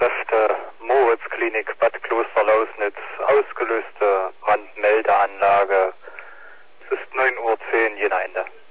Rettungskräfte, Moritzklinik, Bad Klosterlausnitz, ausgelöste Brandmeldeanlage. Es ist 9:10 Uhr, jener Ende.